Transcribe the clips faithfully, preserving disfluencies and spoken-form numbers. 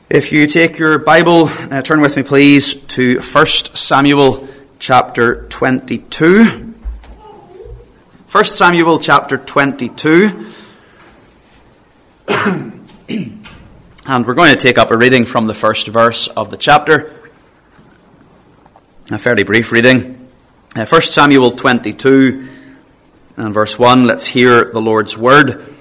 If you take your Bible, uh, turn with me please to First Samuel chapter twenty-two. First Samuel chapter twenty-two. And we're going to take up a reading from the first verse of the chapter. A fairly brief reading. Uh, First Samuel twenty-two and verse one. Let's hear the Lord's word.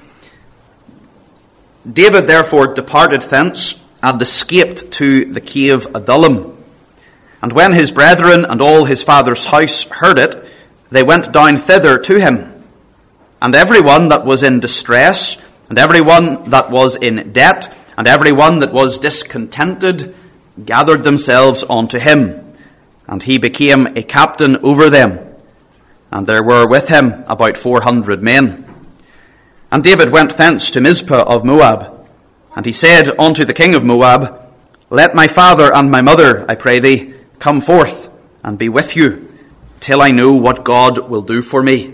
David therefore departed thence, and escaped to the cave Adullam. And when his brethren and all his father's house heard it, they went down thither to him. And every one that was in distress, and every one that was in debt, and every one that was discontented, gathered themselves unto him. And he became a captain over them. And there were with him about four hundred men. And David went thence to Mizpah of Moab. And he said unto the king of Moab, Let my father and my mother, I pray thee, come forth, and be with you, till I know what God will do for me.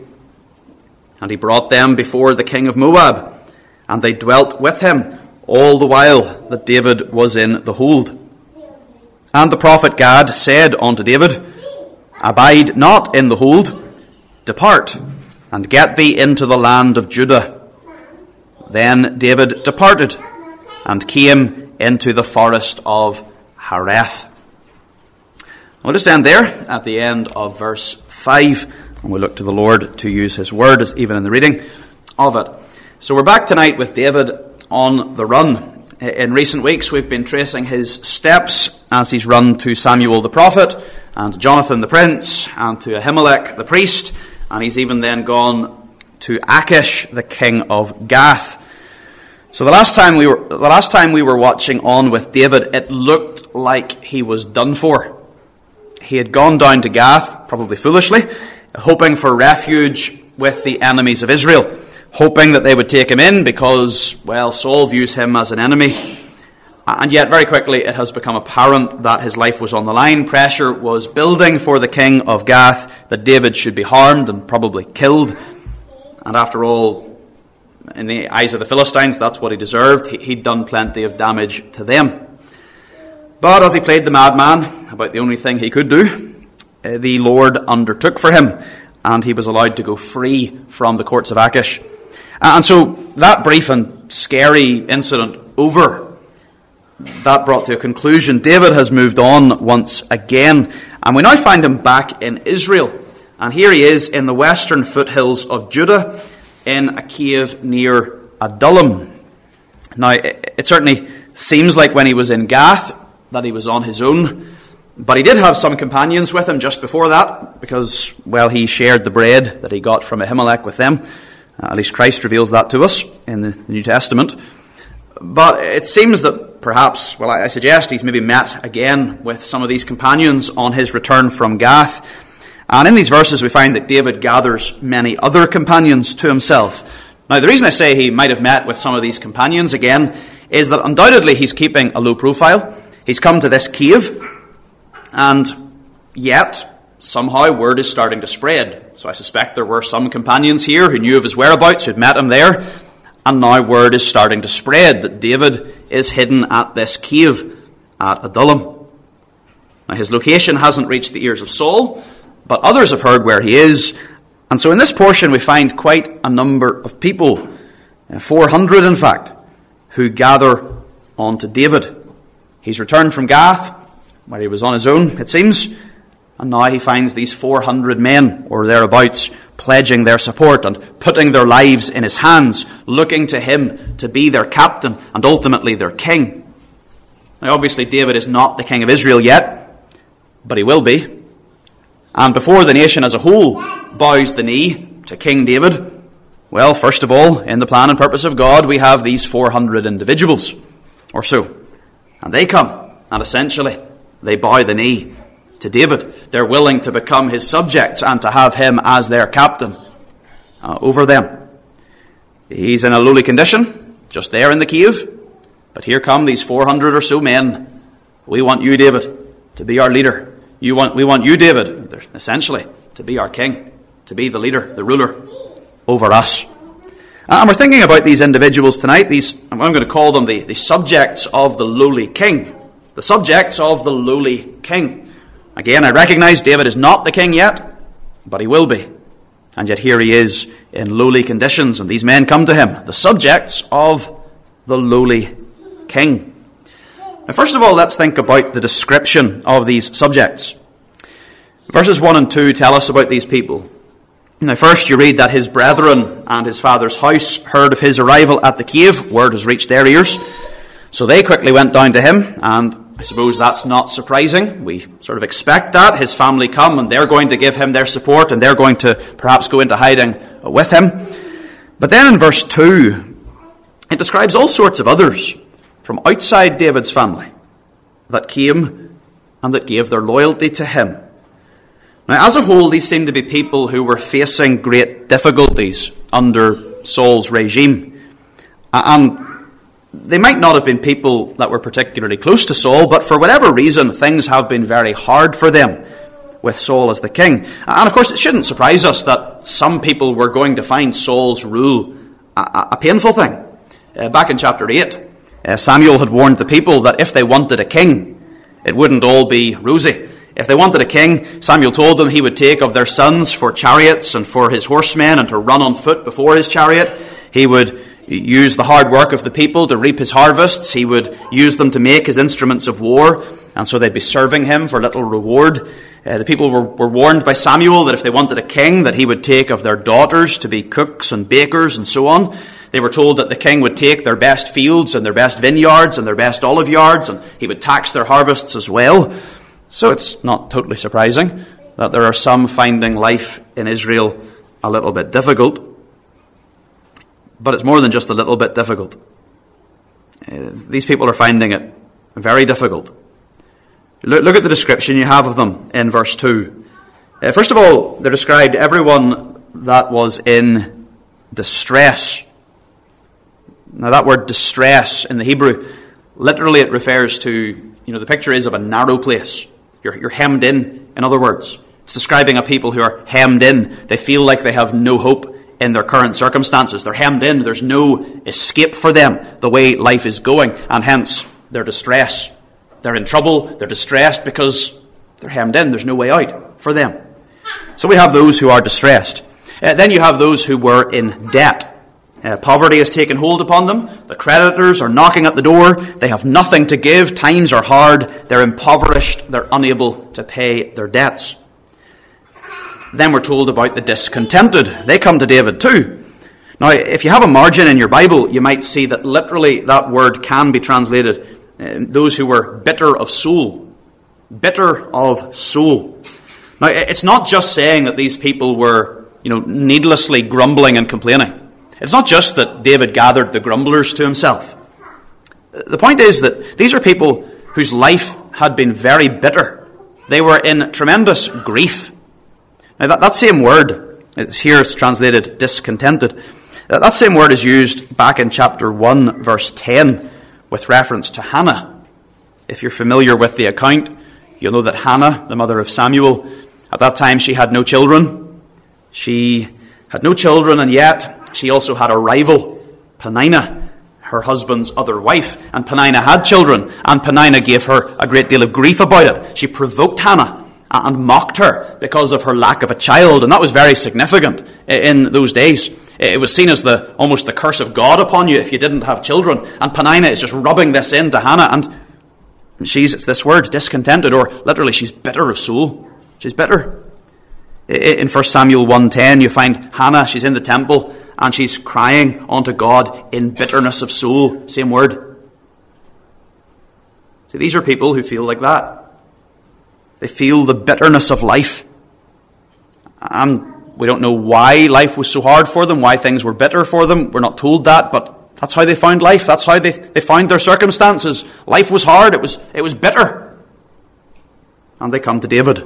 And he brought them before the king of Moab, and they dwelt with him all the while that David was in the hold. And the prophet Gad said unto David, Abide not in the hold, depart, and get thee into the land of Judah. Then David departed, and came into the forest of Hareth. We'll just end there at the end of verse five, and we'll look to the Lord to use his word, as even in the reading of it. So we're back tonight with David on the run. In recent weeks we've been tracing his steps as he's run to Samuel the prophet, and Jonathan the prince, and to Ahimelech the priest, and he's even then gone to Achish the king of Gath. So the last time we were the last time we were watching on with David, it looked like he was done for. He had gone down to Gath, probably foolishly, hoping for refuge with the enemies of Israel, hoping that they would take him in because, well, Saul views him as an enemy. And yet very quickly it has become apparent that his life was on the line. Pressure was building for the king of Gath that David should be harmed and probably killed. And after all, in the eyes of the Philistines, that's what he deserved. He'd done plenty of damage to them. But as he played the madman about the only thing he could do, the Lord undertook for him, and he was allowed to go free from the courts of Achish. And so that brief and scary incident over, that brought to a conclusion. David has moved on once again, and we now find him back in Israel. And here he is in the western foothills of Judah, in a cave near Adullam. Now, it certainly seems like when he was in Gath that he was on his own, but he did have some companions with him just before that, because, well, he shared the bread that he got from Ahimelech with them. Uh, at least Christ reveals that to us in the New Testament. But it seems that perhaps, well, I suggest he's maybe met again with some of these companions on his return from Gath. And in these verses we find that David gathers many other companions to himself. Now the reason I say he might have met with some of these companions again is that undoubtedly he's keeping a low profile. He's come to this cave, and yet somehow word is starting to spread. So I suspect there were some companions here who knew of his whereabouts, who'd met him there, and now word is starting to spread that David is hidden at this cave at Adullam. Now his location hasn't reached the ears of Saul, but others have heard where he is. And so in this portion we find quite a number of people, four hundred in fact, who gather on to David. He's returned from Gath, where he was on his own, it seems, and now he finds these four hundred men, or thereabouts, pledging their support and putting their lives in his hands, looking to him to be their captain and ultimately their king. Now obviously David is not the king of Israel yet, but he will be. And before the nation as a whole bows the knee to King David, well, first of all, in the plan and purpose of God, we have these four hundred individuals or so. And they come, and essentially, they bow the knee to David. They're willing to become his subjects and to have him as their captain uh, over them. He's in a lowly condition, just there in the cave. But here come these four hundred or so men. We want you, David, to be our leader. You want, we want you, David, essentially, to be our king, to be the leader, the ruler over us. And we're thinking about these individuals tonight. These, I'm going to call them the, the subjects of the lowly king. The subjects of the lowly king. Again, I recognize David is not the king yet, but he will be. And yet here he is in lowly conditions, and these men come to him, the subjects of the lowly king. Now, first of all, let's think about the description of these subjects. Verses one and two tell us about these people. Now, first you read that his brethren and his father's house heard of his arrival at the cave. Word has reached their ears. So they quickly went down to him, and I suppose that's not surprising. We sort of expect that. His family come, and they're going to give him their support, and they're going to perhaps go into hiding with him. But then in verse two, it describes all sorts of others from outside David's family that came and that gave their loyalty to him. Now, as a whole, these seem to be people who were facing great difficulties under Saul's regime. And they might not have been people that were particularly close to Saul, but for whatever reason, things have been very hard for them with Saul as the king. And of course, it shouldn't surprise us that some people were going to find Saul's rule a, a painful thing. Uh, back in chapter eight, uh, Samuel had warned the people that if they wanted a king, it wouldn't all be rosy. If they wanted a king, Samuel told them he would take of their sons for chariots and for his horsemen and to run on foot before his chariot. He would use the hard work of the people to reap his harvests. He would use them to make his instruments of war, and so they'd be serving him for little reward. Uh, the people were, were warned by Samuel that if they wanted a king, that he would take of their daughters to be cooks and bakers and so on. They were told that the king would take their best fields and their best vineyards and their best olive yards, and he would tax their harvests as well. So it's not totally surprising that there are some finding life in Israel a little bit difficult. But it's more than just a little bit difficult. Uh, these people are finding it very difficult. Look, look at the description you have of them in verse two. Uh, first of all, they're described everyone that was in distress. Now that word distress in the Hebrew, literally it refers to, you know, the picture is of a narrow place. You're, you're hemmed in, in other words. It's describing a people who are hemmed in. They feel like they have no hope in their current circumstances. They're hemmed in. There's no escape for them the way life is going, and hence their distress. They're in trouble. They're distressed because they're hemmed in. There's no way out for them. So we have those who are distressed. Uh, then you have those who were in debt. Uh, poverty has taken hold upon them. The creditors are knocking at the door. They have nothing to give. Times are hard. They're impoverished. They're unable to pay their debts. Then we're told about the discontented. They come to David too. Now, if you have a margin in your Bible, you might see that literally that word can be translated, uh, those who were bitter of soul. Bitter of soul. Now, it's not just saying that these people were, you know, needlessly grumbling and complaining. It's not just that David gathered the grumblers to himself. The point is that these are people whose life had been very bitter. They were in tremendous grief. Now that, that same word, it's here it's translated discontented. That same word is used back in chapter one, verse ten, with reference to Hannah. If you're familiar with the account, you'll know that Hannah, the mother of Samuel, at that time she had no children. She had no children, and yet she also had a rival, Peninnah, her husband's other wife. And Peninnah had children, and Peninnah gave her a great deal of grief about it. She provoked Hannah and mocked her because of her lack of a child, and that was very significant in those days. It was seen as the almost the curse of God upon you if you didn't have children. And Peninnah is just rubbing this into Hannah, and she's, it's this word, discontented, or literally she's bitter of soul. She's bitter. In First Samuel one ten, you find Hannah, she's in the temple, and she's crying unto God in bitterness of soul. Same word. See, these are people who feel like that. They feel the bitterness of life. And we don't know why life was so hard for them, why things were bitter for them. We're not told that, but that's how they found life. That's how they, they found their circumstances. Life was hard. It was, it was bitter. And they come to David.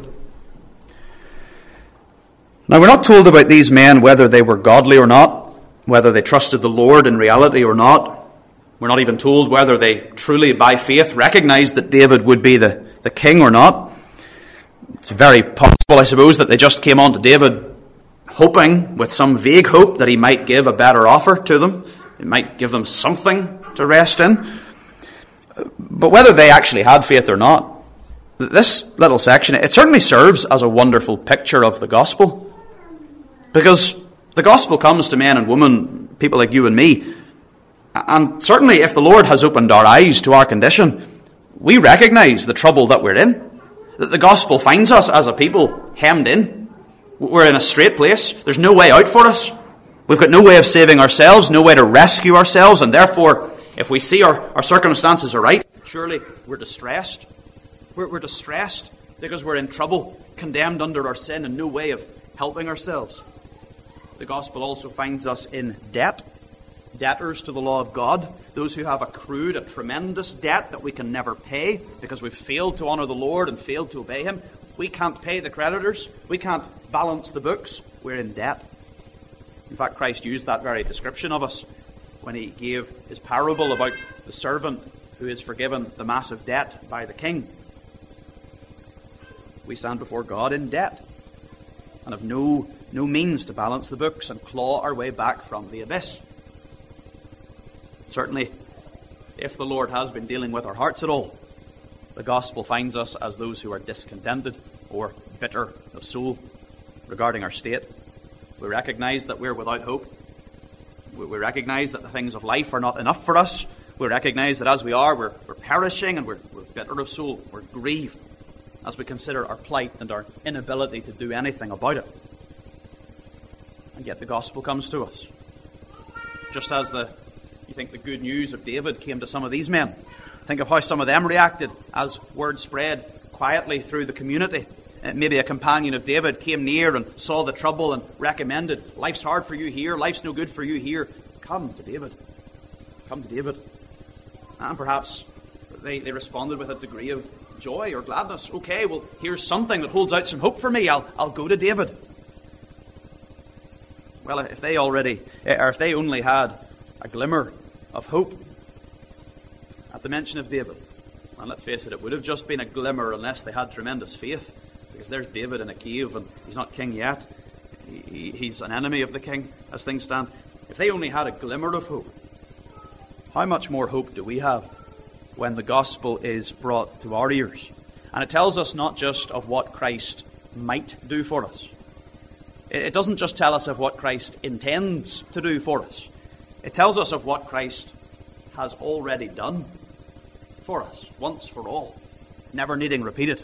Now, we're not told about these men whether they were godly or not, whether they trusted the Lord in reality or not. We're not even told whether they truly, by faith, recognized that David would be the, the king or not. It's very possible, I suppose, that they just came on to David hoping with some vague hope that he might give a better offer to them. He might give them something to rest in. But whether they actually had faith or not, this little section, it certainly serves as a wonderful picture of the gospel. Because the gospel comes to men and women, people like you and me. And certainly if the Lord has opened our eyes to our condition, we recognize the trouble that we're in. That the gospel finds us as a people hemmed in. We're in a strait place. There's no way out for us. We've got no way of saving ourselves, no way to rescue ourselves, and therefore, if we see our, our circumstances are right, surely we're distressed. We're, we're distressed because we're in trouble, condemned under our sin, and no way of helping ourselves. The gospel also finds us in debt, debtors to the law of God, those who have accrued a tremendous debt that we can never pay because we've failed to honour the Lord and failed to obey Him. We can't pay the creditors. We can't balance the books. We're in debt. In fact, Christ used that very description of us when He gave His parable about the servant who is forgiven the massive debt by the king. We stand before God in debt and have no, no means to balance the books and claw our way back from the abyss. Certainly, if the Lord has been dealing with our hearts at all, the gospel finds us as those who are discontented or bitter of soul regarding our state. We recognize that we're without hope. We recognize that the things of life are not enough for us. We recognize that as we are, we're, we're perishing and we're, we're bitter of soul. We're grieved as we consider our plight and our inability to do anything about it. And yet the gospel comes to us. Just as the you think the good news of David came to some of these men. Think of how some of them reacted as word spread quietly through the community. Uh, maybe a companion of David came near and saw the trouble and recommended, life's hard for you here, life's no good for you here. Come to David. Come to David. And perhaps they, they responded with a degree of joy or gladness. Okay, well, here's something that holds out some hope for me. I'll, I'll go to David. Well, if they already, or if they only had a glimmer of hope at the mention of David, and let's face it, it would have just been a glimmer unless they had tremendous faith, because there's David in a cave and he's not king yet. He, he's an enemy of the king as things stand. If they only had a glimmer of hope, how much more hope do we have when the gospel is brought to our ears? And it tells us not just of what Christ might do for us. It doesn't just tell us of what Christ intends to do for us. It tells us of what Christ has already done for us, once for all, never needing repeated.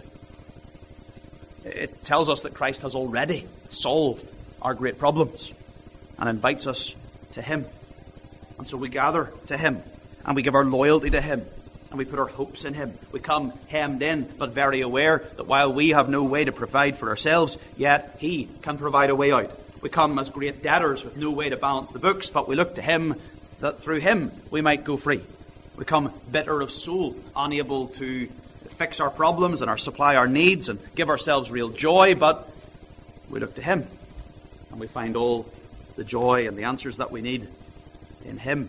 It tells us that Christ has already solved our great problems and invites us to Him. And so we gather to Him, and we give our loyalty to Him, and we put our hopes in Him. We come hemmed in, but very aware that while we have no way to provide for ourselves, yet He can provide a way out. We come as great debtors with no way to balance the books, but we look to Him that through Him we might go free. We come bitter of soul, unable to fix our problems and our supply our needs and give ourselves real joy, but we look to Him and we find all the joy and the answers that we need in Him.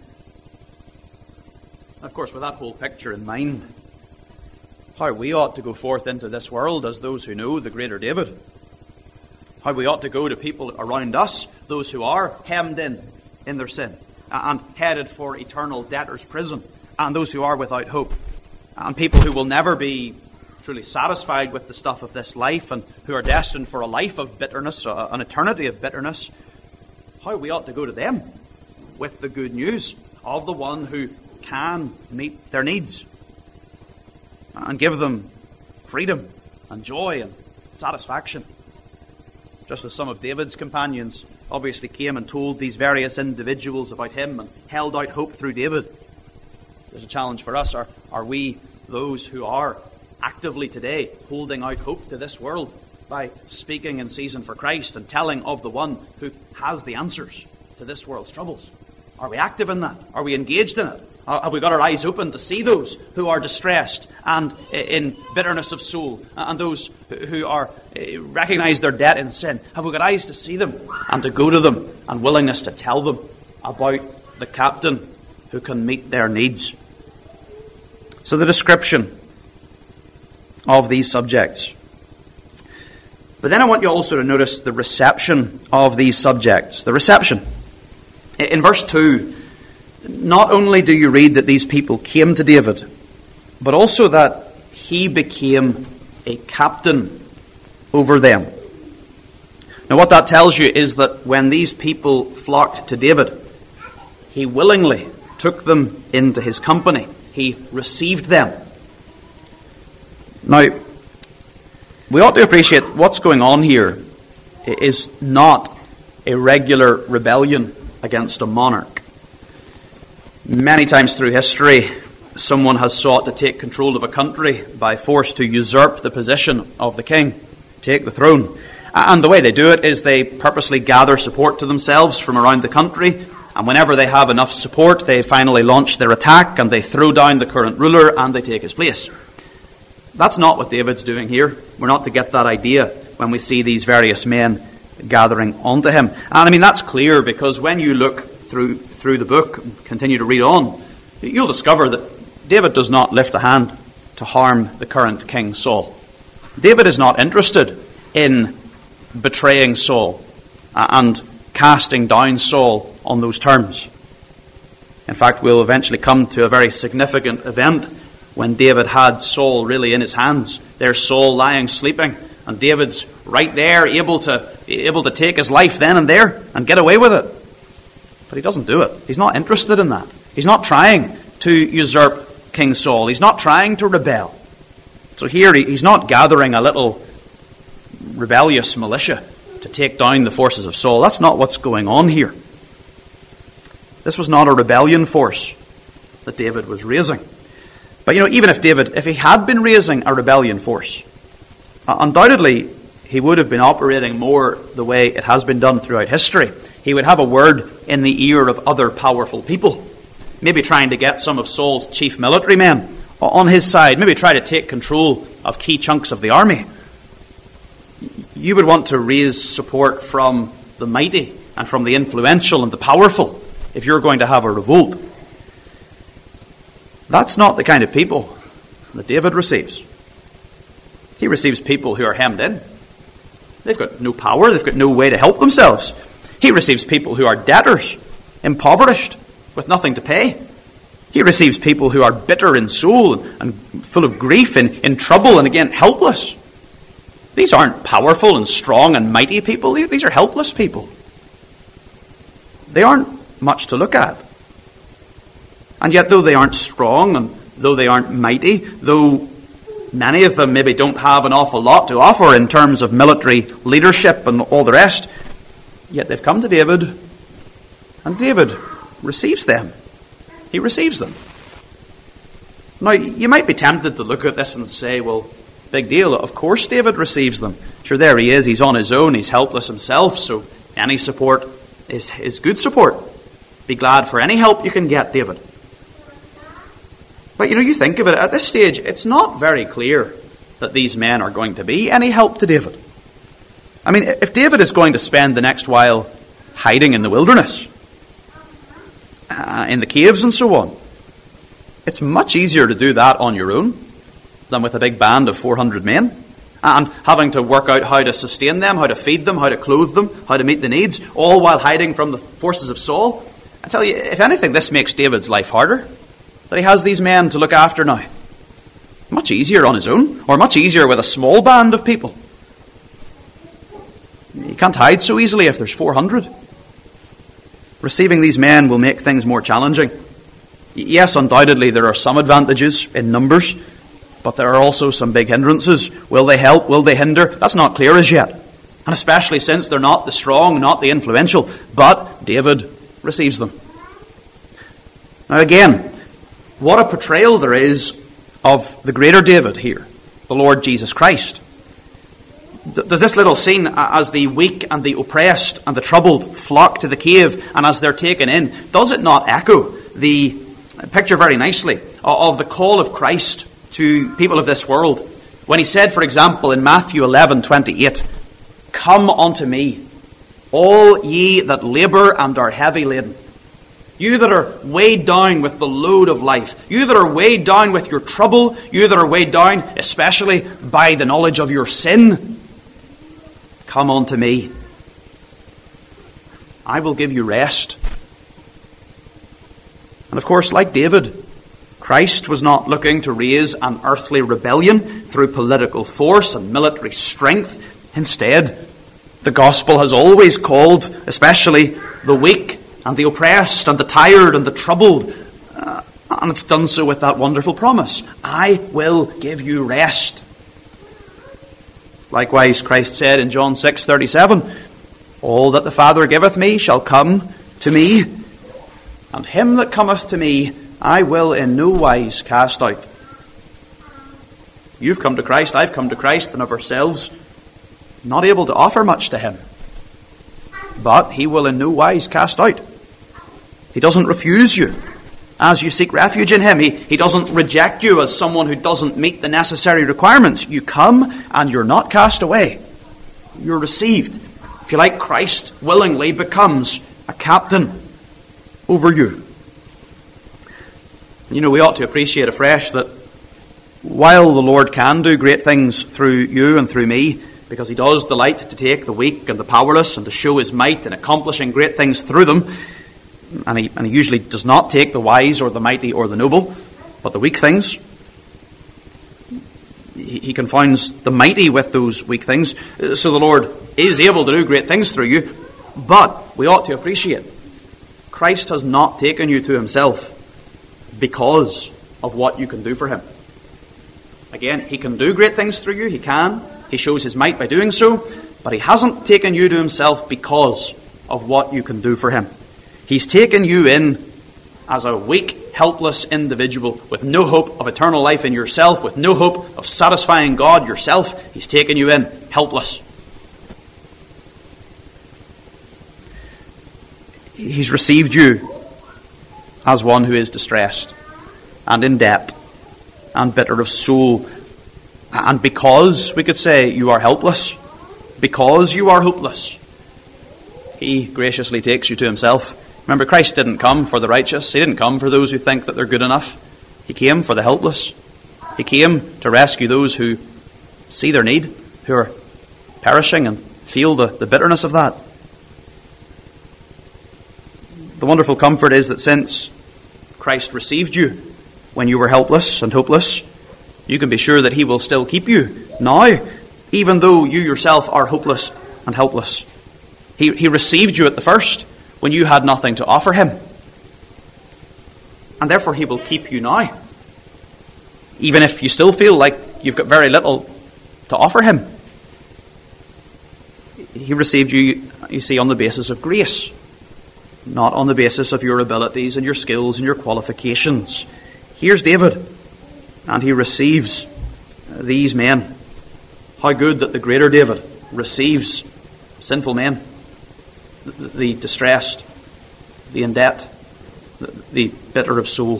Of course, with that whole picture in mind, how we ought to go forth into this world as those who know the greater David. How we ought to go to people around us, those who are hemmed in in their sin and headed for eternal debtor's prison, and those who are without hope, and people who will never be truly satisfied with the stuff of this life and who are destined for a life of bitterness, an eternity of bitterness. How we ought to go to them with the good news of the one who can meet their needs and give them freedom and joy and satisfaction. Just as some of David's companions obviously came and told these various individuals about him and held out hope through David. There's a challenge for us. Are, are we those who are actively today holding out hope to this world by speaking in season for Christ and telling of the one who has the answers to this world's troubles? Are we active in that? Are we engaged in it? Have we got our eyes open to see those who are distressed and in bitterness of soul, and those who are recognize their debt in sin? Have we got eyes to see them and to go to them, and willingness to tell them about the captain who can meet their needs? So the description of these subjects. But then I want you also to notice the reception of these subjects. The reception. In verse two, not only do you read that these people came to David, but also that he became a captain over them. Now what that tells you is that when these people flocked to David, he willingly took them into his company. He received them. Now, we ought to appreciate what's going on here is not a regular rebellion against a monarch. Many times through history, someone has sought to take control of a country by force, to usurp the position of the king, take the throne. And the way they do it is they purposely gather support to themselves from around the country, and whenever they have enough support, they finally launch their attack and they throw down the current ruler and they take his place. That's not what David's doing here. We're not to get that idea when we see these various men gathering onto him. And I mean, that's clear because when you look through through the book and continue to read on, you'll discover that David does not lift a hand to harm the current king Saul. David is not interested in betraying Saul and casting down Saul on those terms. In fact, we'll eventually come to a very significant event when David had Saul really in his hands. There's Saul lying sleeping, and David's right there, able to able to take his life then and there and get away with it. But he doesn't do it. He's not interested in that. He's not trying to usurp King Saul. He's not trying to rebel. So here he's not gathering a little rebellious militia to take down the forces of Saul. That's not what's going on here. This was not a rebellion force that David was raising. But you know, even if David, if he had been raising a rebellion force, uh, undoubtedly he would have been operating more the way it has been done throughout history. He would have a word in the ear of other powerful people, maybe trying to get some of Saul's chief military men on his side, maybe try to take control of key chunks of the army. You would want to raise support from the mighty and from the influential and the powerful if you're going to have a revolt. That's not the kind of people that David receives. He receives people who are hemmed in. They've got no power, they've got no way to help themselves. He receives people who are debtors, impoverished, with nothing to pay. He receives people who are bitter in soul and full of grief and in trouble and again helpless. These aren't powerful and strong and mighty people. These are helpless people. They aren't much to look at. And yet, though they aren't strong and though they aren't mighty, though many of them maybe don't have an awful lot to offer in terms of military leadership and all the rest, yet they've come to David, and David receives them. He receives them. Now, you might be tempted to look at this and say, well, big deal. Of course David receives them. Sure, there he is. He's on his own. He's helpless himself. So any support is, is good support. Be glad for any help you can get, David. But you know, you think of it, at this stage, it's not very clear that these men are going to be any help to David. I mean, if David is going to spend the next while hiding in the wilderness, uh, in the caves and so on, it's much easier to do that on your own than with a big band of four hundred men, and having to work out how to sustain them, how to feed them, how to clothe them, how to meet the needs, all while hiding from the forces of Saul. I tell you, if anything, this makes David's life harder, that he has these men to look after now. Much easier on his own, or much easier with a small band of people. You can't hide so easily if there's four hundred. Receiving these men will make things more challenging. Yes, undoubtedly there are some advantages in numbers, but there are also some big hindrances. Will they help? Will they hinder? That's not clear as yet. And especially since they're not the strong, not the influential. But David receives them. Now again, what a portrayal there is of the greater David here, the Lord Jesus Christ. Does this little scene, as the weak and the oppressed and the troubled flock to the cave, and as they're taken in, does it not echo the picture very nicely of the call of Christ to people of this world, when he said, for example, in Matthew eleven twenty-eight, "Come unto me, all ye that labour and are heavy laden, you that are weighed down with the load of life, you that are weighed down with your trouble, you that are weighed down especially by the knowledge of your sin. Come unto me. I will give you rest. And of course, like David, Christ was not looking to raise an earthly rebellion through political force and military strength. Instead, the gospel has always called, especially the weak and the oppressed and the tired and the troubled, uh, and it's done so with that wonderful promise: I will give you rest. Likewise, Christ said in John six thirty-seven, all that the Father giveth me shall come to me, and him that cometh to me I will in no wise cast out. You've come to Christ, I've come to Christ, and of ourselves not able to offer much to him. But he will in no wise cast out. He doesn't refuse you as you seek refuge in him. He, he doesn't reject you as someone who doesn't meet the necessary requirements. You come and you're not cast away. You're received. If you like, Christ willingly becomes a captain over you. You know, we ought to appreciate afresh that while the Lord can do great things through you and through me, because he does delight to take the weak and the powerless and to show his might in accomplishing great things through them, and he, and he usually does not take the wise or the mighty or the noble, but the weak things. He, he confounds the mighty with those weak things. So the Lord is able to do great things through you, but we ought to appreciate Christ has not taken you to himself because of what you can do for him. Again, he can do great things through you. He can. He shows his might by doing so. But he hasn't taken you to himself because of what you can do for him. He's taken you in as a weak, helpless individual with no hope of eternal life in yourself, with no hope of satisfying God yourself. He's taken you in helpless. He's received you as one who is distressed and in debt and bitter of soul. And because, we could say, you are helpless, because you are hopeless, he graciously takes you to himself. Remember, Christ didn't come for the righteous. He didn't come for those who think that they're good enough. He came for the helpless. He came to rescue those who see their need, who are perishing and feel the, the bitterness of that. The wonderful comfort is that since Christ received you when you were helpless and hopeless, you can be sure that he will still keep you now, even though you yourself are hopeless and helpless. He, he received you at the first when you had nothing to offer him. And therefore he will keep you now, even if you still feel like you've got very little to offer him. He received you, you see, on the basis of grace, not on the basis of your abilities and your skills and your qualifications. Here's David, and he receives these men. How good that the greater David receives sinful men, the, the distressed, the in debt, the, the bitter of soul.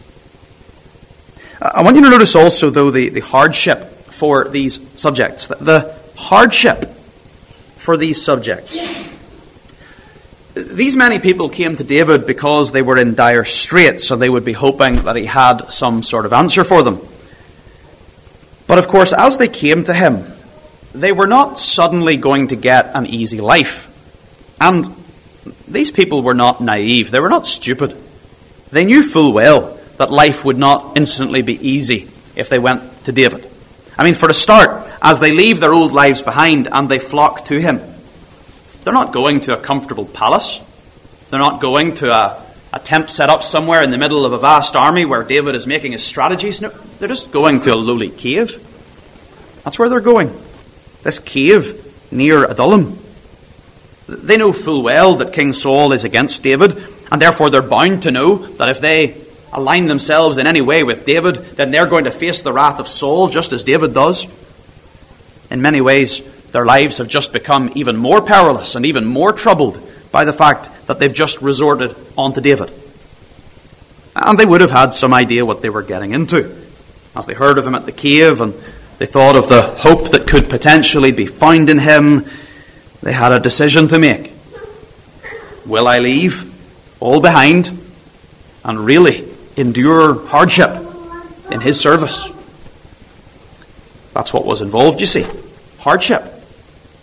I want you to notice also, though, the, the hardship for these subjects. The, the hardship for these subjects. These many people came to David because they were in dire straits, and they would be hoping that he had some sort of answer for them. But of course, as they came to him, they were not suddenly going to get an easy life. And these people were not naive. They were not stupid. They knew full well that life would not instantly be easy if they went to David. I mean, for a start, as they leave their old lives behind and they flock to him, they're not going to a comfortable palace. They're not going to a, a tent set up somewhere in the middle of a vast army where David is making his strategies. No, they're just going to a lowly cave. That's where they're going. This cave near Adullam. They know full well that King Saul is against David, and therefore they're bound to know that if they align themselves in any way with David, then they're going to face the wrath of Saul just as David does. In many ways, their lives have just become even more perilous and even more troubled by the fact that they've just resorted onto David. And they would have had some idea what they were getting into as they heard of him at the cave, and they thought of the hope that could potentially be found in him. They had a decision to make. Will I leave all behind and really endure hardship in his service? That's what was involved, you see. Hardship.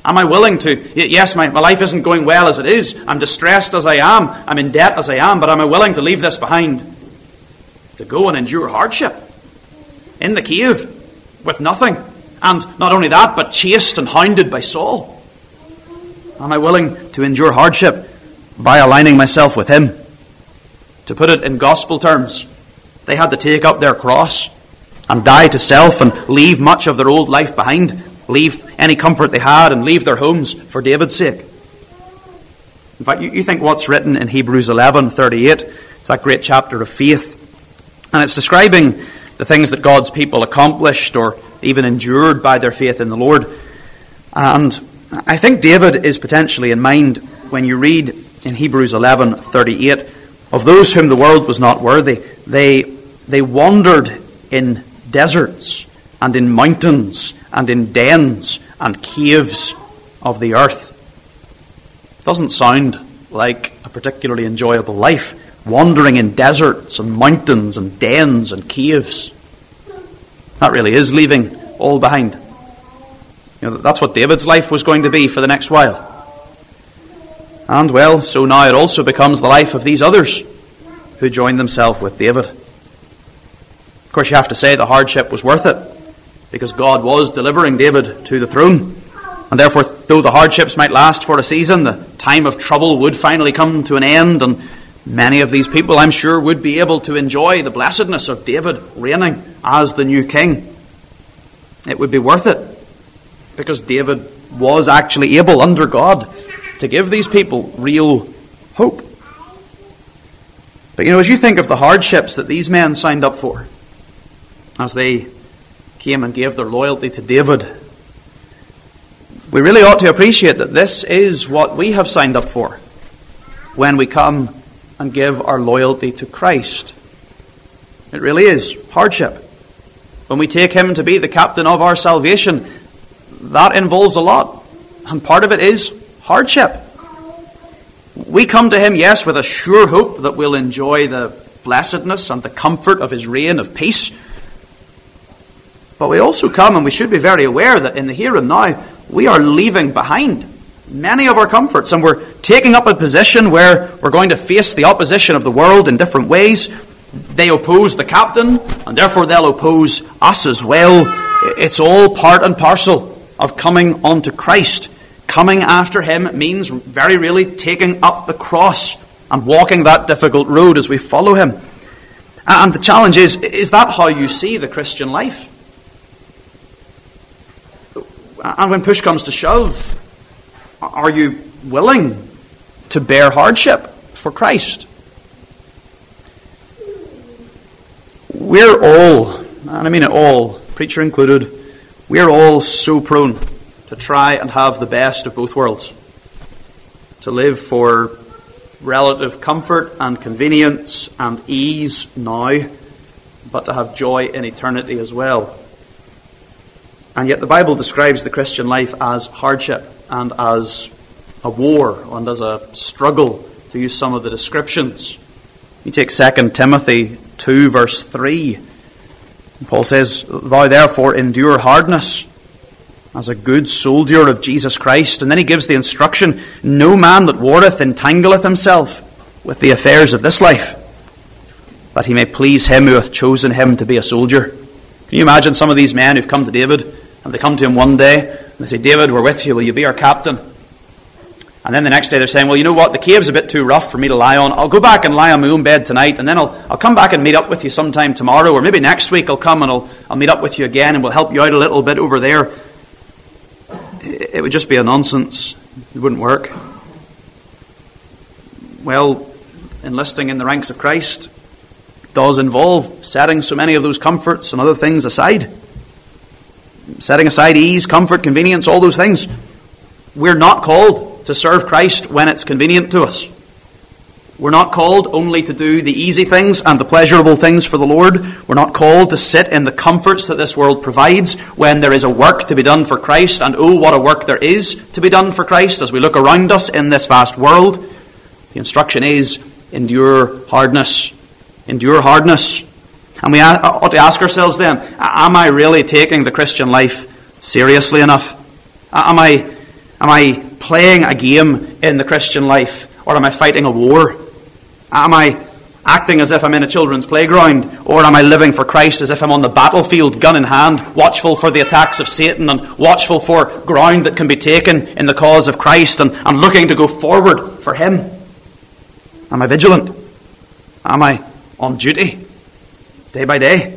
Am I willing to, yes, my, my life isn't going well as it is. I'm distressed as I am. I'm in debt as I am. But am I willing to leave this behind? To go and endure hardship in the cave with nothing. And not only that, but chased and hounded by Saul. Am I willing to endure hardship by aligning myself with him? To put it in gospel terms, they had to take up their cross and die to self and leave much of their old life behind. Leave any comfort they had and leave their homes for David's sake. In fact, you, you think what's written in Hebrews eleven thirty-eight, it's that great chapter of faith. And it's describing the things that God's people accomplished or even endured by their faith in the Lord. And I think David is potentially in mind when you read in Hebrews eleven thirty-eight, of those whom the world was not worthy. They, they wandered in deserts and in mountains and in dens and caves of the earth. Doesn't sound like a particularly enjoyable life, wandering in deserts and mountains and dens and caves. That really is leaving all behind. You know, that's what David's life was going to be for the next while. And well, so now it also becomes the life of these others who joined themselves with David. Of course, you have to say the hardship was worth it, because God was delivering David to the throne. And therefore, though the hardships might last for a season, the time of trouble would finally come to an end, and many of these people, I'm sure, would be able to enjoy the blessedness of David reigning as the new king. It would be worth it, because David was actually able, under God, to give these people real hope. But you know, as you think of the hardships that these men signed up for, as they came and gave their loyalty to David, we really ought to appreciate that this is what we have signed up for when we come and give our loyalty to Christ. It really is hardship. When we take him to be the captain of our salvation, that involves a lot. And part of it is hardship. We come to him, yes, with a sure hope that we'll enjoy the blessedness and the comfort of his reign of peace. But we also come, and we should be very aware that in the here and now, we are leaving behind many of our comforts, and we're taking up a position where we're going to face the opposition of the world in different ways. They oppose the captain, and therefore they'll oppose us as well. It's all part and parcel of coming unto Christ. Coming after him means very really taking up the cross and walking that difficult road as we follow him. And the challenge is, is that how you see the Christian life? And when push comes to shove, are you willing to bear hardship for Christ? We're all, and I mean it all, preacher included, we're all so prone to try and have the best of both worlds. To live for relative comfort and convenience and ease now, but to have joy in eternity as well. And yet the Bible describes the Christian life as hardship and as a war and as a struggle, to use some of the descriptions. You take Second Timothy two verse three. Paul says, "Thou therefore endure hardness as a good soldier of Jesus Christ." And then he gives the instruction, "No man that warreth entangleth himself with the affairs of this life, that he may please him who hath chosen him to be a soldier." Can you imagine some of these men who've come to David, and they come to him one day, and they say, "David, we're with you, will you be our captain?" And then the next day they're saying, "Well, you know what, the cave's a bit too rough for me to lie on. I'll go back and lie on my own bed tonight, and then I'll I'll come back and meet up with you sometime tomorrow, or maybe next week I'll come and I'll, I'll meet up with you again, and we'll help you out a little bit over there." It would just be a nonsense. It wouldn't work. Well, enlisting in the ranks of Christ does involve setting so many of those comforts and other things aside. Setting aside ease, comfort, convenience, all those things. We're not called to serve Christ when it's convenient to us. We're not called only to do the easy things and the pleasurable things for the Lord. We're not called to sit in the comforts that this world provides when there is a work to be done for Christ. And oh, what a work there is to be done for Christ as we look around us in this vast world. The instruction is, endure hardness. Endure hardness. And we ought to ask ourselves then, am I really taking the Christian life seriously enough? Am I, Am I playing a game in the Christian life, or am I fighting a war? Am I acting as if I'm in a children's playground, or am I living for Christ as if I'm on the battlefield, gun in hand, watchful for the attacks of Satan and watchful for ground that can be taken in the cause of Christ, and, and looking to go forward for Him? Am I vigilant? Am I on duty day by day?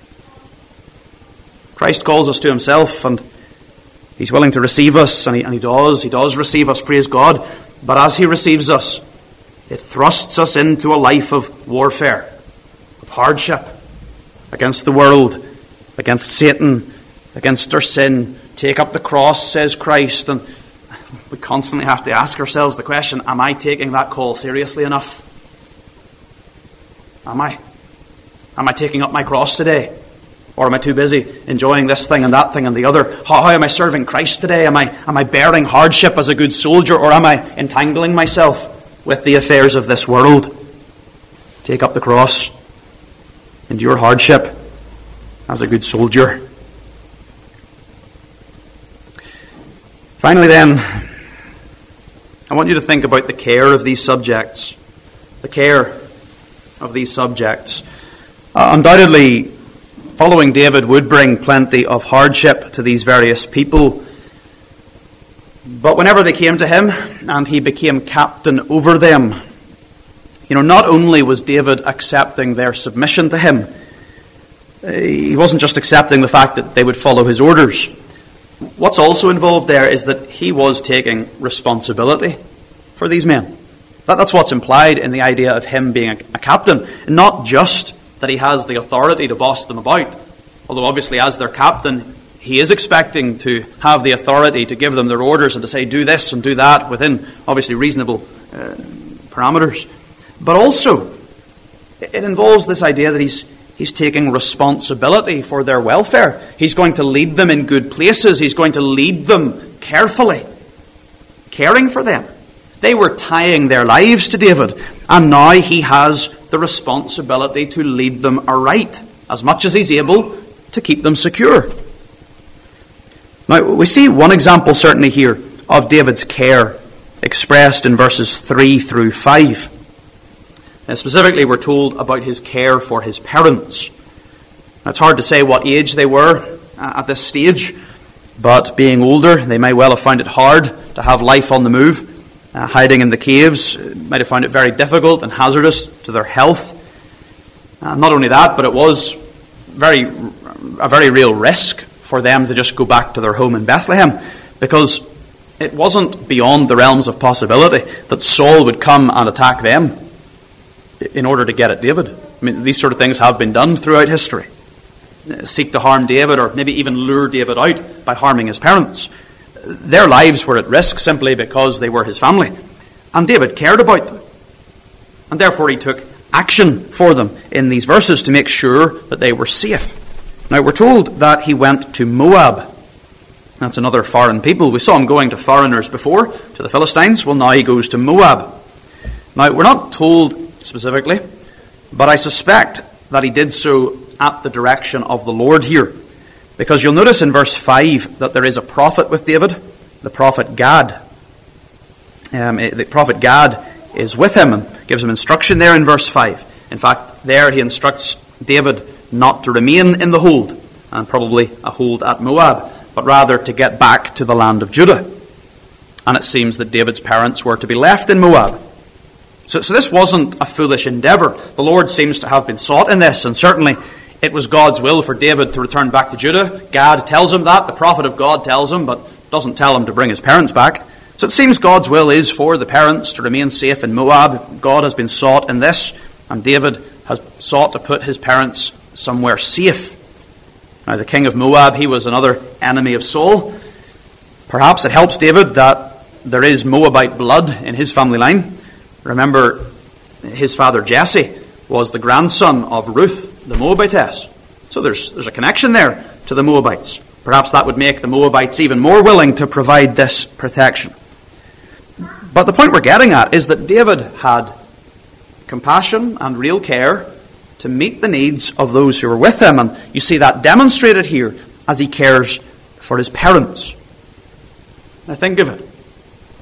Christ calls us to Himself, and He's willing to receive us, and He, and he does. He does receive us, praise God. But as He receives us, it thrusts us into a life of warfare, of hardship, against the world, against Satan, against our sin. Take up the cross, says Christ. And we constantly have to ask ourselves the question, am I taking that call seriously enough? Am I? Am I taking up my cross today? Or am I too busy enjoying this thing and that thing and the other? How, how am I serving Christ today? Am I, am I bearing hardship as a good soldier, or am I entangling myself with the affairs of this world? Take up the cross. Endure hardship as a good soldier. Finally then, I want you to think about the care of these subjects. The care of these subjects. Uh, undoubtedly, following David would bring plenty of hardship to these various people. But whenever they came to him and he became captain over them, you know, not only was David accepting their submission to him, he wasn't just accepting the fact that they would follow his orders. What's also involved there is that he was taking responsibility for these men. That, that's what's implied in the idea of him being a, a captain. Not just that he has the authority to boss them about, although obviously as their captain, he is expecting to have the authority to give them their orders and to say, do this and do that within, obviously, reasonable uh, parameters. But also, it involves this idea that he's he's taking responsibility for their welfare. He's going to lead them in good places. He's going to lead them carefully, caring for them. They were tying their lives to David, and now he has the responsibility to lead them aright, as much as he's able to keep them secure. Now, we see one example certainly here of David's care expressed in verses three through five. And specifically, we're told about his care for his parents. Now, it's hard to say what age they were at this stage, but being older, they may well have found it hard to have life on the move. Uh, hiding in the caves might have found it very difficult and hazardous to their health. Uh, not only that, but it was very a very real risk for them to just go back to their home in Bethlehem, because it wasn't beyond the realms of possibility that Saul would come and attack them in order to get at David. I mean, these sort of things have been done throughout history. Seek to harm David, or maybe even lure David out by harming his parents. Their lives were at risk simply because they were his family. And David cared about them. And therefore he took action for them in these verses to make sure that they were safe. Now, we're told that he went to Moab. That's another foreign people. We saw him going to foreigners before, to the Philistines. Well, now he goes to Moab. Now, we're not told specifically, but I suspect that he did so at the direction of the Lord here. Because you'll notice in verse five that there is a prophet with David, the prophet Gad. Um, the prophet Gad is with him and gives him instruction there in verse five. In fact, there he instructs David not to remain in the hold, and probably a hold at Moab, but rather to get back to the land of Judah. And it seems that David's parents were to be left in Moab. So, so this wasn't a foolish endeavour. The Lord seems to have been sought in this, and certainly it was God's will for David to return back to Judah. Gad tells him that, the prophet of God tells him, but doesn't tell him to bring his parents back. So it seems God's will is for the parents to remain safe in Moab. God has been sought in this, and David has sought to put his parents somewhere safe. Now, the king of Moab, he was another enemy of Saul. Perhaps it helps David that there is Moabite blood in his family line. Remember, his father Jesse was the grandson of Ruth, the Moabitess. So there's there's a connection there to the Moabites. Perhaps that would make the Moabites even more willing to provide this protection. But the point we're getting at is that David had compassion and real care to meet the needs of those who were with him. And you see that demonstrated here as he cares for his parents. Now think of it.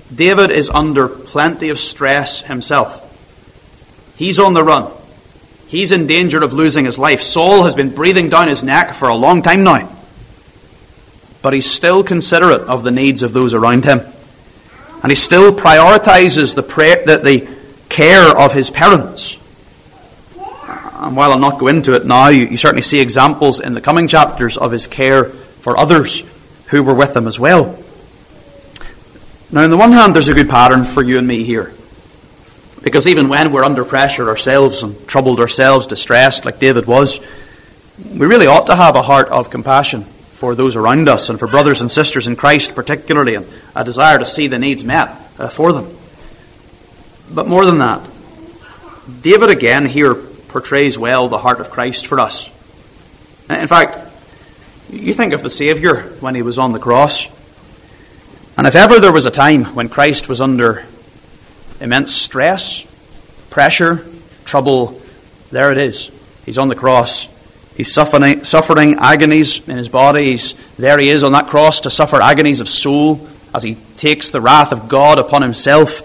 David is under plenty of stress himself. He's on the run. He's in danger of losing his life. Saul has been breathing down his neck for a long time now. But he's still considerate of the needs of those around him. And he still prioritizes the, prayer, the, the care of his parents. And while I'll not go into it now, you, you certainly see examples in the coming chapters of his care for others who were with him as well. Now, on the one hand, there's a good pattern for you and me here. Because even when we're under pressure ourselves and troubled ourselves, distressed like David was, we really ought to have a heart of compassion for those around us and for brothers and sisters in Christ particularly, and a desire to see the needs met uh, for them. But more than that, David again here portrays well the heart of Christ for us. In fact, you think of the Saviour when he was on the cross. And if ever there was a time when Christ was under immense stress, pressure, trouble, there it is. He's on the cross. He's suffering, suffering agonies in his body. He's, there he is on that cross to suffer agonies of soul as he takes the wrath of God upon himself.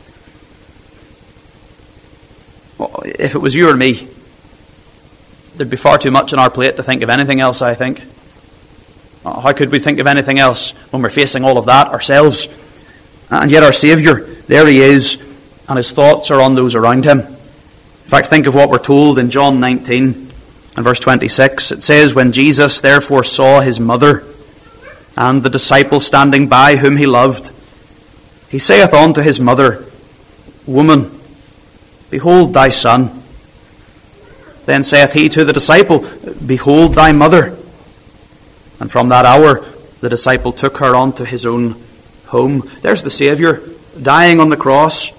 Well, if it was you or me, there'd be far too much on our plate to think of anything else, I think. How could we think of anything else when we're facing all of that ourselves? And yet our Saviour, there he is, and his thoughts are on those around him. In fact, think of what we're told in John nineteen and verse twenty-six. It says, "When Jesus therefore saw his mother and the disciple standing by whom he loved, he saith unto his mother, Woman, behold thy son. Then saith he to the disciple, Behold thy mother. And from that hour the disciple took her unto his own home." There's the Saviour dying on the cross,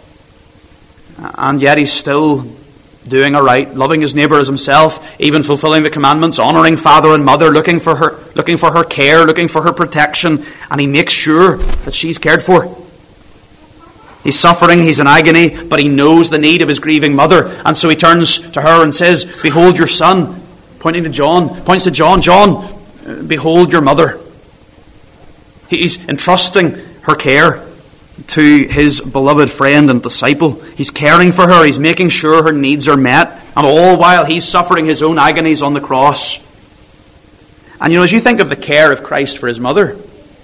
and yet he's still doing all right, loving his neighbour as himself, even fulfilling the commandments, honouring father and mother, looking for her, looking for her care, looking for her protection, and he makes sure that she's cared for. He's suffering, he's in agony, but he knows the need of his grieving mother, and so he turns to her and says, "Behold your son," pointing to John, points to John, "John, behold your mother." He's entrusting her care to his beloved friend and disciple. He's caring for her. He's making sure her needs are met. And all while he's suffering his own agonies on the cross. And you know, as you think of the care of Christ for his mother,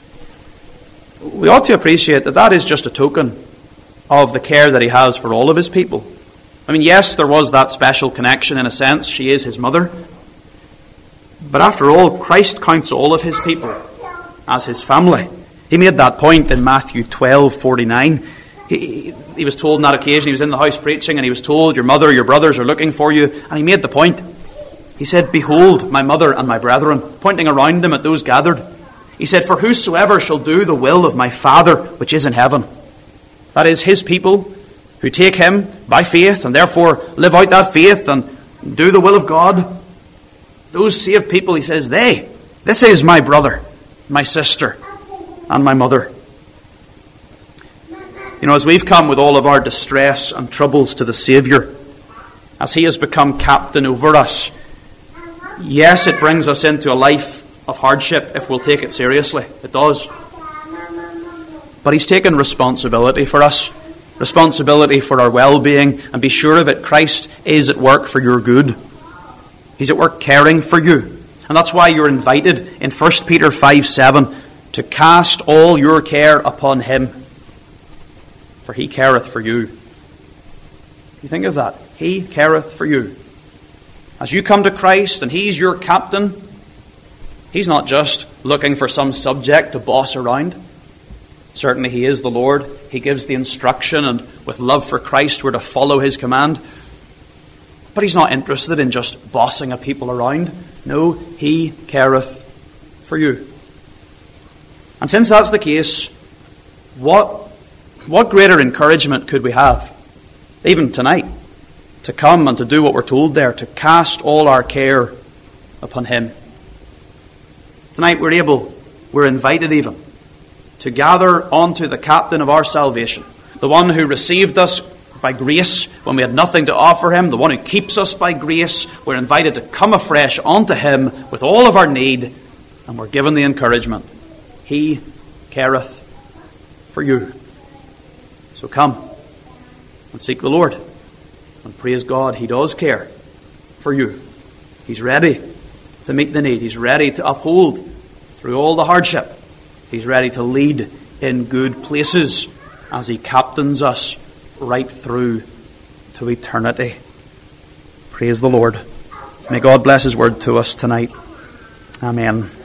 we ought to appreciate that that is just a token of the care that he has for all of his people. I mean, yes, there was that special connection in a sense. She is his mother. But after all, Christ counts all of his people as his family. He made that point in Matthew twelve forty-nine. He, he was told on that occasion, he was in the house preaching, and he was told, "Your mother, your brothers are looking for you." And he made the point. He said, "Behold my mother and my brethren," pointing around him at those gathered. He said, "For whosoever shall do the will of my Father which is in heaven." That is, his people who take him by faith and therefore live out that faith and do the will of God. Those saved people, he says, they, this is my brother, my sister, and my mother. You know, as we've come with all of our distress and troubles to the Saviour, as he has become captain over us, yes, it brings us into a life of hardship if we'll take it seriously. It does. But he's taken responsibility for us, responsibility for our well-being, and be sure of it, Christ is at work for your good. He's at work caring for you. And that's why you're invited in First Peter five seven to cast all your care upon him, for he careth for you. You think of that. He careth for you. As you come to Christ and he's your captain, he's not just looking for some subject to boss around. Certainly he is the Lord. He gives the instruction, and with love for Christ we're to follow his command. But he's not interested in just bossing a people around. No, he careth for you. And since that's the case, what, what greater encouragement could we have, even tonight, to come and to do what we're told there, to cast all our care upon him. Tonight we're able, we're invited even, to gather onto the captain of our salvation, the one who received us by grace when we had nothing to offer him, the one who keeps us by grace. We're invited to come afresh onto him with all of our need, and we're given the encouragement. He careth for you. So come and seek the Lord. And praise God, He does care for you. He's ready to meet the need. He's ready to uphold through all the hardship. He's ready to lead in good places as He captains us right through to eternity. Praise the Lord. May God bless His word to us tonight. Amen.